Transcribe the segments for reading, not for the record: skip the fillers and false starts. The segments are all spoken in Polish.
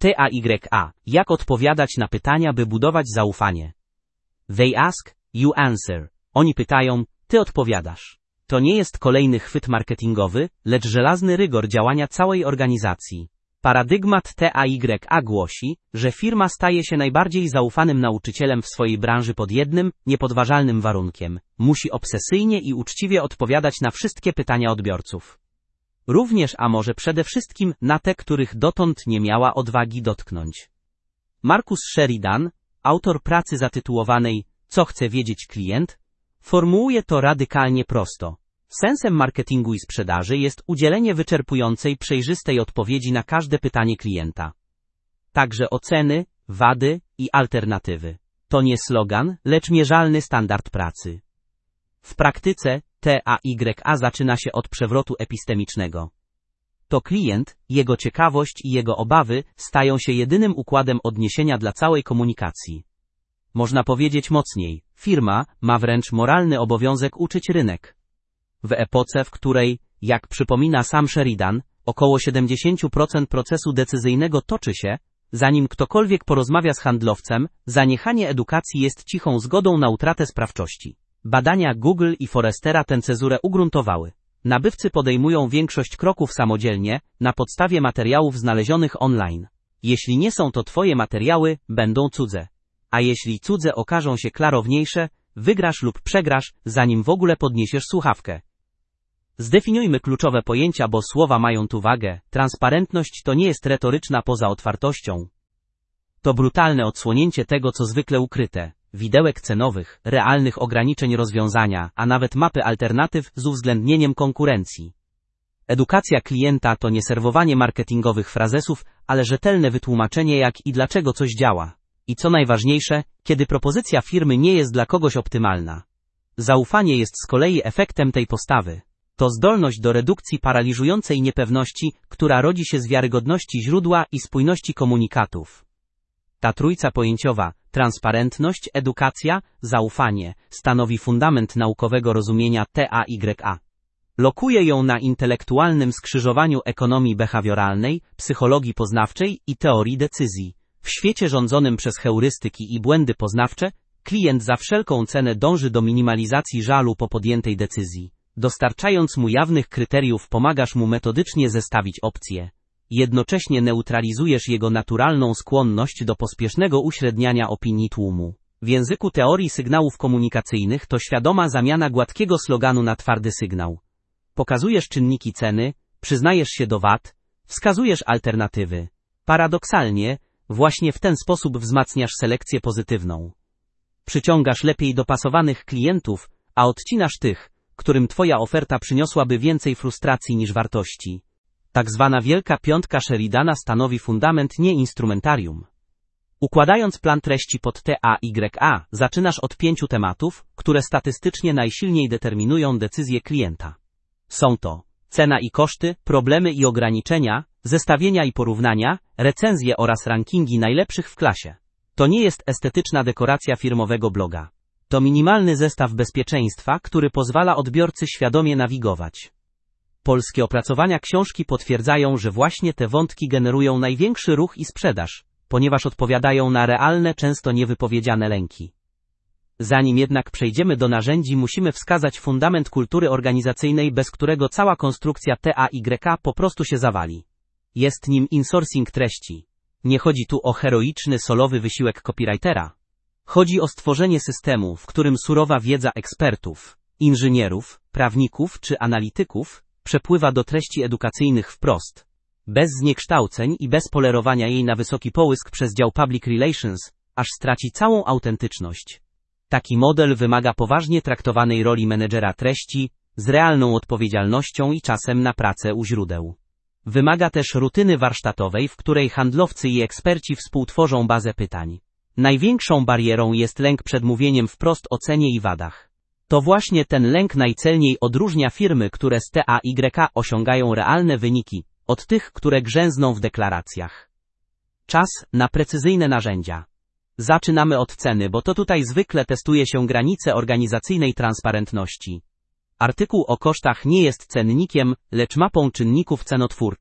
TAYA. Jak odpowiadać na pytania, by budować zaufanie? They ask, you answer. Oni pytają, ty odpowiadasz. To nie jest kolejny chwyt marketingowy, lecz żelazny rygor działania całej organizacji. Paradygmat TAYA głosi, że firma staje się najbardziej zaufanym nauczycielem w swojej branży pod jednym, niepodważalnym warunkiem. Musi obsesyjnie i uczciwie odpowiadać na wszystkie pytania odbiorców. Również, a może przede wszystkim, na te, których dotąd nie miała odwagi dotknąć. Marcus Sheridan, autor pracy zatytułowanej Co chce wiedzieć klient, formułuje to radykalnie prosto. Sensem marketingu i sprzedaży jest udzielenie wyczerpującej, przejrzystej odpowiedzi na każde pytanie klienta. Także oceny, wady i alternatywy. To nie slogan, lecz mierzalny standard pracy. W praktyce TAYA zaczyna się od przewrotu epistemicznego. To klient, jego ciekawość i jego obawy stają się jedynym układem odniesienia dla całej komunikacji. Można powiedzieć mocniej, firma ma wręcz moralny obowiązek uczyć rynek. W epoce, w której, jak przypomina sam Sheridan, około 70% procesu decyzyjnego toczy się, zanim ktokolwiek porozmawia z handlowcem, zaniechanie edukacji jest cichą zgodą na utratę sprawczości. Badania Google i Forrestera tę cezurę ugruntowały. Nabywcy podejmują większość kroków samodzielnie, na podstawie materiałów znalezionych online. Jeśli nie są to twoje materiały, będą cudze. A jeśli cudze okażą się klarowniejsze, wygrasz lub przegrasz, zanim w ogóle podniesiesz słuchawkę. Zdefiniujmy kluczowe pojęcia, bo słowa mają tu wagę. Transparentność to nie jest retoryczna poza otwartością. To brutalne odsłonięcie tego, co zwykle ukryte. Widełek cenowych, realnych ograniczeń rozwiązania, a nawet mapy alternatyw z uwzględnieniem konkurencji. Edukacja klienta to nie serwowanie marketingowych frazesów, ale rzetelne wytłumaczenie, jak i dlaczego coś działa. I co najważniejsze, kiedy propozycja firmy nie jest dla kogoś optymalna. Zaufanie jest z kolei efektem tej postawy. To zdolność do redukcji paraliżującej niepewności, która rodzi się z wiarygodności źródła i spójności komunikatów. Ta trójca pojęciowa, transparentność, edukacja, zaufanie, stanowi fundament naukowego rozumienia TAYA. Lokuje ją na intelektualnym skrzyżowaniu ekonomii behawioralnej, psychologii poznawczej i teorii decyzji. W świecie rządzonym przez heurystyki i błędy poznawcze, klient za wszelką cenę dąży do minimalizacji żalu po podjętej decyzji. Dostarczając mu jawnych kryteriów, pomagasz mu metodycznie zestawić opcje. Jednocześnie neutralizujesz jego naturalną skłonność do pospiesznego uśredniania opinii tłumu. W języku teorii sygnałów komunikacyjnych to świadoma zamiana gładkiego sloganu na twardy sygnał. Pokazujesz czynniki ceny, przyznajesz się do wad, wskazujesz alternatywy. Paradoksalnie, właśnie w ten sposób wzmacniasz selekcję pozytywną. Przyciągasz lepiej dopasowanych klientów, a odcinasz tych, którym twoja oferta przyniosłaby więcej frustracji niż wartości. Tak zwana Wielka Piątka Sheridana stanowi fundament, nie instrumentarium. Układając plan treści pod TAYA, zaczynasz od 5 tematów, które statystycznie najsilniej determinują decyzję klienta. Są to cena i koszty, problemy i ograniczenia, zestawienia i porównania, recenzje oraz rankingi najlepszych w klasie. To nie jest estetyczna dekoracja firmowego bloga. To minimalny zestaw bezpieczeństwa, który pozwala odbiorcy świadomie nawigować. Polskie opracowania książki potwierdzają, że właśnie te wątki generują największy ruch i sprzedaż, ponieważ odpowiadają na realne, często niewypowiedziane lęki. Zanim jednak przejdziemy do narzędzi, musimy wskazać fundament kultury organizacyjnej, bez którego cała konstrukcja TAYA po prostu się zawali. Jest nim insourcing treści. Nie chodzi tu o heroiczny, solowy wysiłek copywritera. Chodzi o stworzenie systemu, w którym surowa wiedza ekspertów, inżynierów, prawników czy analityków przepływa do treści edukacyjnych wprost, bez zniekształceń i bez polerowania jej na wysoki połysk przez dział Public Relations, aż straci całą autentyczność. Taki model wymaga poważnie traktowanej roli menedżera treści, z realną odpowiedzialnością i czasem na pracę u źródeł. Wymaga też rutyny warsztatowej, w której handlowcy i eksperci współtworzą bazę pytań. Największą barierą jest lęk przed mówieniem wprost o cenie i wadach. To właśnie ten lęk najcelniej odróżnia firmy, które z TAYA osiągają realne wyniki, od tych, które grzęzną w deklaracjach. Czas na precyzyjne narzędzia. Zaczynamy od ceny, bo to tutaj zwykle testuje się granice organizacyjnej transparentności. Artykuł o kosztach nie jest cennikiem, lecz mapą czynników cenotwórczych.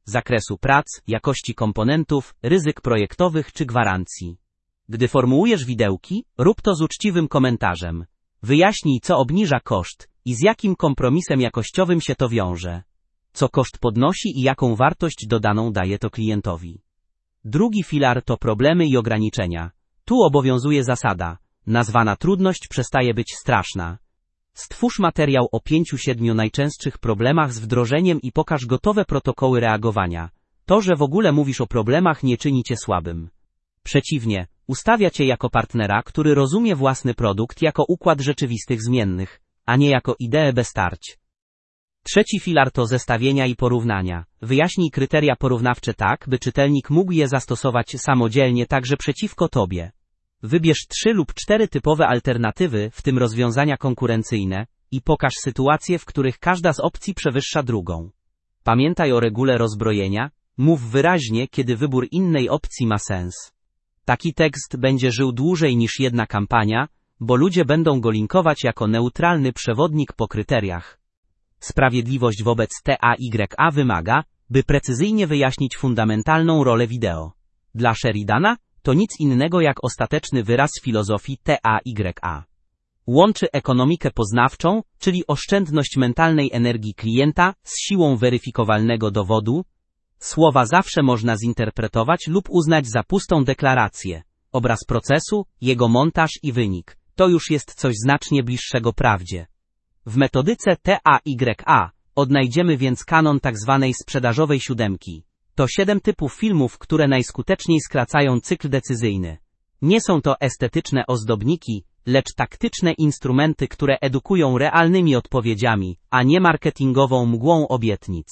zakresu prac, jakości komponentów, ryzyk projektowych czy gwarancji. Gdy formułujesz widełki, rób to z uczciwym komentarzem. Wyjaśnij, co obniża koszt i z jakim kompromisem jakościowym się to wiąże. Co koszt podnosi i jaką wartość dodaną daje to klientowi. Drugi filar to problemy i ograniczenia. Tu obowiązuje zasada. Nazwana trudność przestaje być straszna. Stwórz materiał o 5-7 najczęstszych problemach z wdrożeniem i pokaż gotowe protokoły reagowania. To, że w ogóle mówisz o problemach, nie czyni cię słabym. Przeciwnie, ustawia cię jako partnera, który rozumie własny produkt jako układ rzeczywistych zmiennych, a nie jako ideę bez tarć. Trzeci filar to zestawienia i porównania. Wyjaśnij kryteria porównawcze tak, by czytelnik mógł je zastosować samodzielnie także przeciwko tobie. Wybierz 3 lub 4 typowe alternatywy, w tym rozwiązania konkurencyjne, i pokaż sytuacje, w których każda z opcji przewyższa drugą. Pamiętaj o regule rozbrojenia, mów wyraźnie, kiedy wybór innej opcji ma sens. Taki tekst będzie żył dłużej niż jedna kampania, bo ludzie będą go linkować jako neutralny przewodnik po kryteriach. Sprawiedliwość wobec TAYA wymaga, by precyzyjnie wyjaśnić fundamentalną rolę wideo. Dla Sheridana to nic innego jak ostateczny wyraz filozofii TAYA. Łączy ekonomikę poznawczą, czyli oszczędność mentalnej energii klienta, z siłą weryfikowalnego dowodu. Słowa zawsze można zinterpretować lub uznać za pustą deklarację. Obraz procesu, jego montaż i wynik. To już jest coś znacznie bliższego prawdzie. W metodyce TAYA odnajdziemy więc kanon tzw. sprzedażowej siódemki. To 7 typów filmów, które najskuteczniej skracają cykl decyzyjny. Nie są to estetyczne ozdobniki, lecz taktyczne instrumenty, które edukują realnymi odpowiedziami, a nie marketingową mgłą obietnic.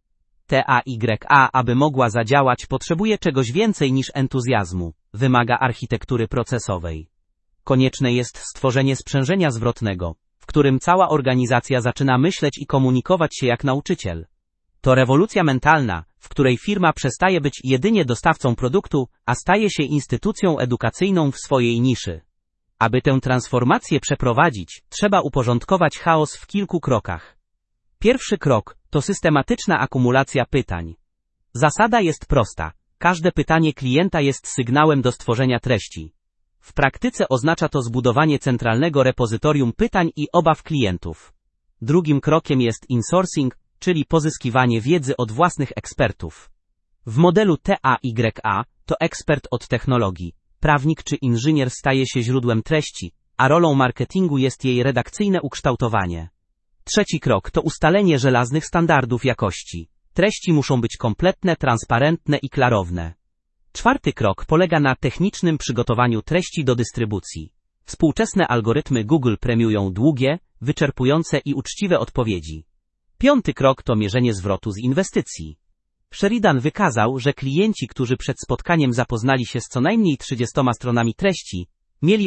TAYA, aby mogła zadziałać, potrzebuje czegoś więcej niż entuzjazmu. Wymaga architektury procesowej. Konieczne jest stworzenie sprzężenia zwrotnego, w którym cała organizacja zaczyna myśleć i komunikować się jak nauczyciel. To rewolucja mentalna, w której firma przestaje być jedynie dostawcą produktu, a staje się instytucją edukacyjną w swojej niszy. Aby tę transformację przeprowadzić, trzeba uporządkować chaos w kilku krokach. Pierwszy krok to systematyczna akumulacja pytań. Zasada jest prosta. Każde pytanie klienta jest sygnałem do stworzenia treści. W praktyce oznacza to zbudowanie centralnego repozytorium pytań i obaw klientów. Drugim krokiem jest insourcing, czyli pozyskiwanie wiedzy od własnych ekspertów. W modelu TAYA to ekspert od technologii, prawnik czy inżynier staje się źródłem treści, a rolą marketingu jest jej redakcyjne ukształtowanie. Trzeci krok to ustalenie żelaznych standardów jakości. Treści muszą być kompletne, transparentne i klarowne. Czwarty krok polega na technicznym przygotowaniu treści do dystrybucji. Współczesne algorytmy Google premiują długie, wyczerpujące i uczciwe odpowiedzi. Piąty krok to mierzenie zwrotu z inwestycji. Sheridan wykazał, że klienci, którzy przed spotkaniem zapoznali się z co najmniej 30 stronami treści, mieli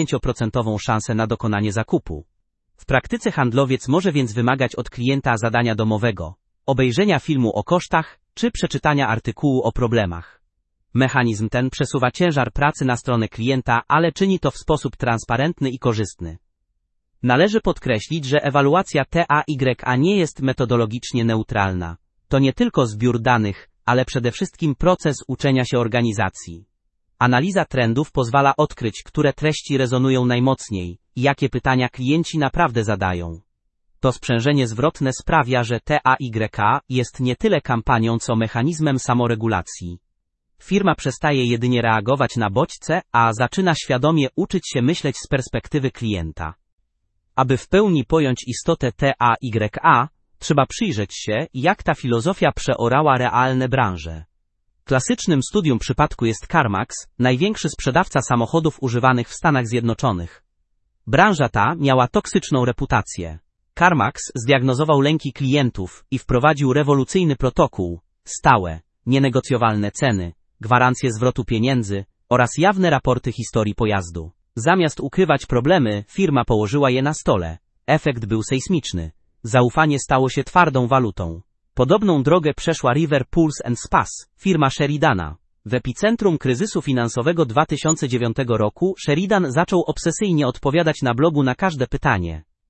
80% szansę na dokonanie zakupu. W praktyce handlowiec może więc wymagać od klienta zadania domowego, obejrzenia filmu o kosztach, czy przeczytania artykułu o problemach. Mechanizm ten przesuwa ciężar pracy na stronę klienta, ale czyni to w sposób transparentny i korzystny. Należy podkreślić, że ewaluacja TAYA nie jest metodologicznie neutralna. To nie tylko zbiór danych, ale przede wszystkim proces uczenia się organizacji. Analiza trendów pozwala odkryć, które treści rezonują najmocniej i jakie pytania klienci naprawdę zadają. To sprzężenie zwrotne sprawia, że TAYA jest nie tyle kampanią, co mechanizmem samoregulacji. Firma przestaje jedynie reagować na bodźce, a zaczyna świadomie uczyć się myśleć z perspektywy klienta. Aby w pełni pojąć istotę TAYA, trzeba przyjrzeć się, jak ta filozofia przeorała realne branże. Klasycznym studium przypadku jest CarMax, największy sprzedawca samochodów używanych w Stanach Zjednoczonych. Branża ta miała toksyczną reputację. CarMax zdiagnozował lęki klientów i wprowadził rewolucyjny protokół, stałe, nienegocjowalne ceny, gwarancje zwrotu pieniędzy oraz jawne raporty historii pojazdu. Zamiast ukrywać problemy, firma położyła je na stole. Efekt był sejsmiczny. Zaufanie stało się twardą walutą. Podobną drogę przeszła River Pools & Spas, firma Sheridana. W epicentrum kryzysu finansowego 2009 roku Sheridan zaczął obsesyjnie odpowiadać na blogu na każde pytanie.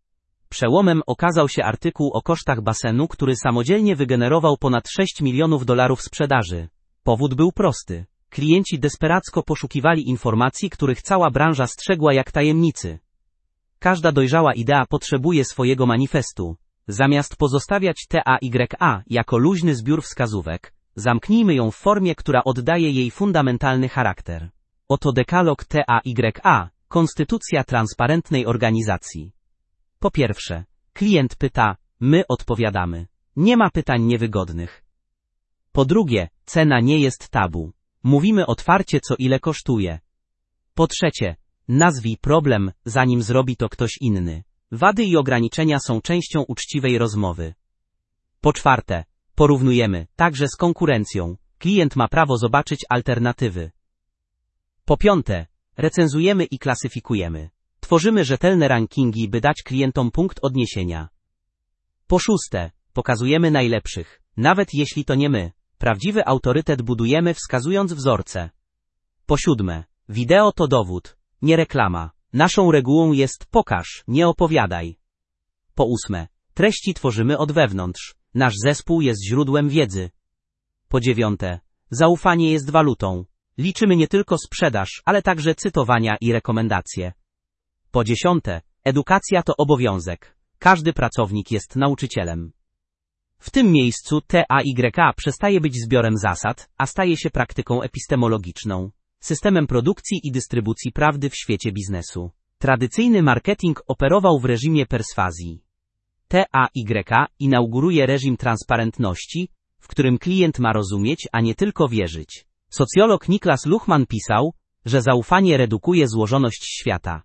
Przełomem okazał się artykuł o kosztach basenu, który samodzielnie wygenerował ponad $6 milionów sprzedaży. Powód był prosty. Klienci desperacko poszukiwali informacji, których cała branża strzegła jak tajemnicy. Każda dojrzała idea potrzebuje swojego manifestu. Zamiast pozostawiać TAYA jako luźny zbiór wskazówek, zamknijmy ją w formie, która oddaje jej fundamentalny charakter. Oto dekalog TAYA, konstytucja transparentnej organizacji. Po pierwsze, klient pyta, my odpowiadamy. Nie ma pytań niewygodnych. Po drugie, cena nie jest tabu. Mówimy otwarcie, co ile kosztuje. Po trzecie, nazwij problem, zanim zrobi to ktoś inny. Wady i ograniczenia są częścią uczciwej rozmowy. Po czwarte, porównujemy, także z konkurencją. Klient ma prawo zobaczyć alternatywy. Po piąte, recenzujemy i klasyfikujemy. Tworzymy rzetelne rankingi, by dać klientom punkt odniesienia. Po szóste, pokazujemy najlepszych, nawet jeśli to nie my. Prawdziwy autorytet budujemy wskazując wzorce. Po siódme, wideo to dowód, nie reklama. Naszą regułą jest pokaż, nie opowiadaj. Po ósme, treści tworzymy od wewnątrz. Nasz zespół jest źródłem wiedzy. Po dziewiąte, zaufanie jest walutą. Liczymy nie tylko sprzedaż, ale także cytowania i rekomendacje. Po dziesiąte, edukacja to obowiązek. Każdy pracownik jest nauczycielem. W tym miejscu TAYA przestaje być zbiorem zasad, a staje się praktyką epistemologiczną. Systemem produkcji i dystrybucji prawdy w świecie biznesu. Tradycyjny marketing operował w reżimie perswazji. TAYA inauguruje reżim transparentności, w którym klient ma rozumieć, a nie tylko wierzyć. Socjolog Niklas Luhmann pisał, że zaufanie redukuje złożoność świata.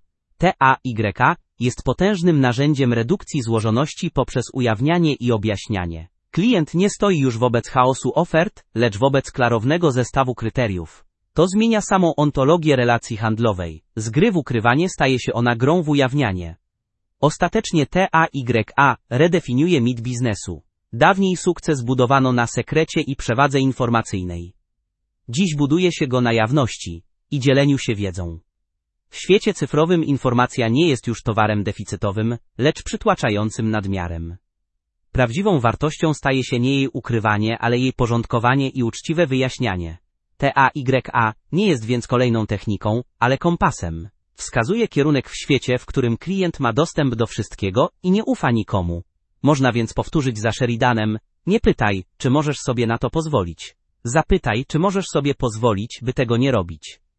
TAYA jest potężnym narzędziem redukcji złożoności poprzez ujawnianie i objaśnianie. Klient nie stoi już wobec chaosu ofert, lecz wobec klarownego zestawu kryteriów. To zmienia samą ontologię relacji handlowej. Z gry w ukrywanie staje się ona grą w ujawnianie. Ostatecznie TAYA redefiniuje mit biznesu. Dawniej sukces budowano na sekrecie i przewadze informacyjnej. Dziś buduje się go na jawności i dzieleniu się wiedzą. W świecie cyfrowym informacja nie jest już towarem deficytowym, lecz przytłaczającym nadmiarem. Prawdziwą wartością staje się nie jej ukrywanie, ale jej porządkowanie i uczciwe wyjaśnianie. TAYA nie jest więc kolejną techniką, ale kompasem. Wskazuje kierunek w świecie, w którym klient ma dostęp do wszystkiego i nie ufa nikomu. Można więc powtórzyć za Sheridanem, nie pytaj, czy możesz sobie na to pozwolić. Zapytaj, czy możesz sobie pozwolić, by tego nie robić.